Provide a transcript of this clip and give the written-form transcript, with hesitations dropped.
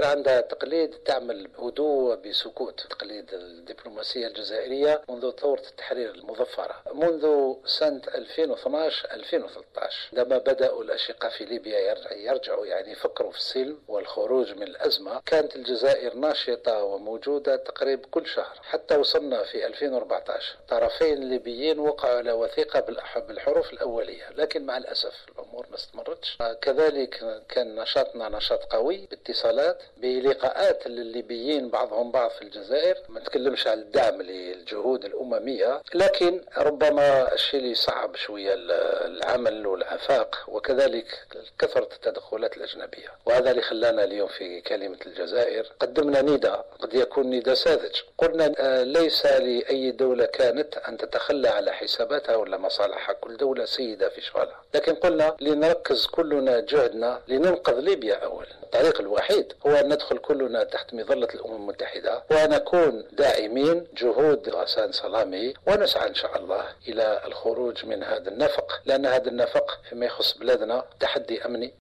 الجزائر عندها تقليد تعمل بهدوء بسكوت، تقليد الدبلوماسية الجزائرية منذ ثورة التحرير المظفرة، منذ سنة 2012-2013 عندما بدأوا الأشقاء في ليبيا يرجعوا يعني يفكروا في السلم والخروج من الأزمة. كانت الجزائر ناشطة وموجودة تقريبا كل شهر، حتى وصلنا في 2014 طرفين ليبيين وقعوا على وثيقة بالحروف الأولية، لكن مع الأسف الأمور ما استمرتش. كذلك كان نشاطنا نشاط قوي باتصالات بلقاءات للليبيين بعضهم بعض في الجزائر. ما نتكلمش على الدعم للجهود الأممية، لكن ربما الشيء اللي صعب شوية العمل والعفاق، وكذلك كثرة التدخلات الأجنبية. وهذا اللي خلانا اليوم في كلمة الجزائر قدمنا نداء، قد يكون نداء ساذج. قلنا ليس لأي دولة كانت أن تتخلى على حساباتها ولا مصالحها، كل دولة سيدة في شغلها، لكن قلنا لنركز كلنا جهدنا لننقذ ليبيا أولا. الطريق الوحيد هو أن ندخل كلنا تحت مظلة الأمم المتحدة ونكون داعمين جهود غسان سلامي، ونسعى إن شاء الله إلى الخروج من هذا النفق، لأن هذا النفق فيما يخص بلادنا تحدي أمني